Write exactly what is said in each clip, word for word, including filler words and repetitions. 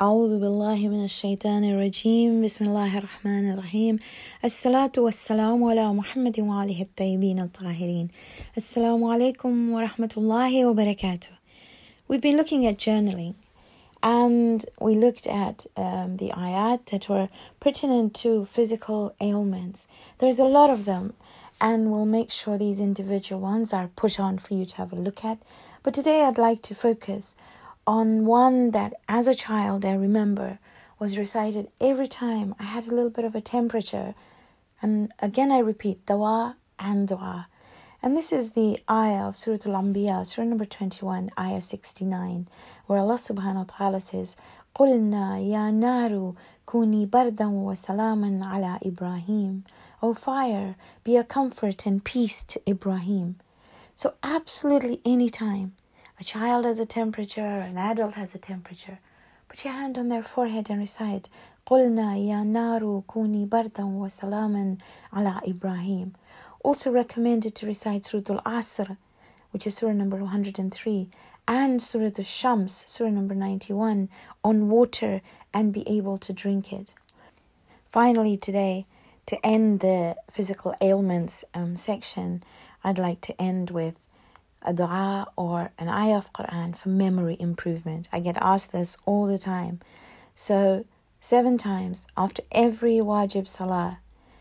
أعوذ بالله من الشيطان الرجيم بسم الله الرحمن الرحيم الصلاة والسلام على محمد وآله الطيبين الطاهرين السلام عليكم ورحمة الله وبركاته. We've been looking at journaling and we looked at um, the ayat that were pertinent to physical ailments. There's a lot of them and we'll make sure these individual ones are put on for you to have a look at. But today I'd like to focus on one that as a child I remember was recited every time I had a little bit of a temperature. And again I repeat, dawa and dua. And this is the ayah of Surah Al-Anbiya, Surah number twenty-one, ayah sixty-nine, where Allah subhanahu wa ta'ala says, قُلْنَا يَا نَارُ كُونِي بَرْدًا وَسَلَامًا عَلَى إِبْرَاهِيمَ. O fire, be a comfort and peace to Ibrahim. So absolutely any time a child has a temperature, an adult has a temperature, put your hand on their forehead and recite, قُلْنَا يَا نَارُ كُونِي بَرْدًا وَسَلَامًا عَلَى إِبْرَاهِيمَ. Also recommended to recite Surah Al-Asr, which is Surah number one hundred three, and Surah Al-Shams, Surah number ninety-one, on water and be able to drink it. Finally today, to end the physical ailments um, section, I'd like to end with a dua or an ayah of Quran for memory improvement. I get asked this all the time. So seven times after every wajib salah,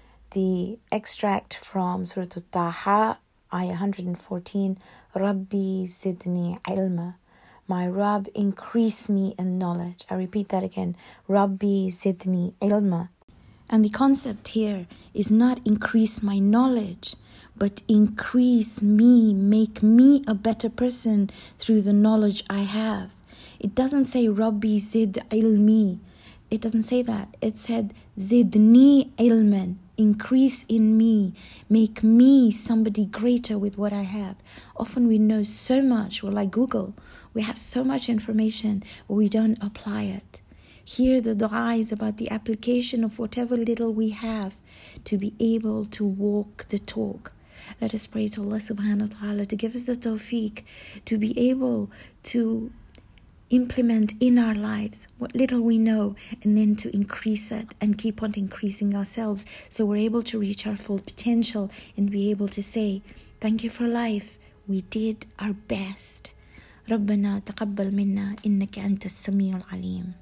the extract from Surah Al-Taha, ayah one hundred fourteen, Rabbi zidni ilma. My Rabb, increase me in knowledge. I repeat that again. Rabbi zidni ilma. And the concept here is not increase my knowledge, but increase me, make me a better person through the knowledge I have. It doesn't say Rabbi zid ilmi. It doesn't say that. It said zidni ilman. Increase in me, make me somebody greater with what I have. Often we know so much, we're like Google. We have so much information, but we don't apply it. Here the dua is about the application of whatever little we have to be able to walk the talk. Let us pray to Allah subhanahu wa ta'ala to give us the tawfiq to be able to implement in our lives what little we know, and then to increase it and keep on increasing ourselves so we're able to reach our full potential and be able to say, thank you for life, we did our best. ربنا تقبل منا إنك أنت السميع العليم.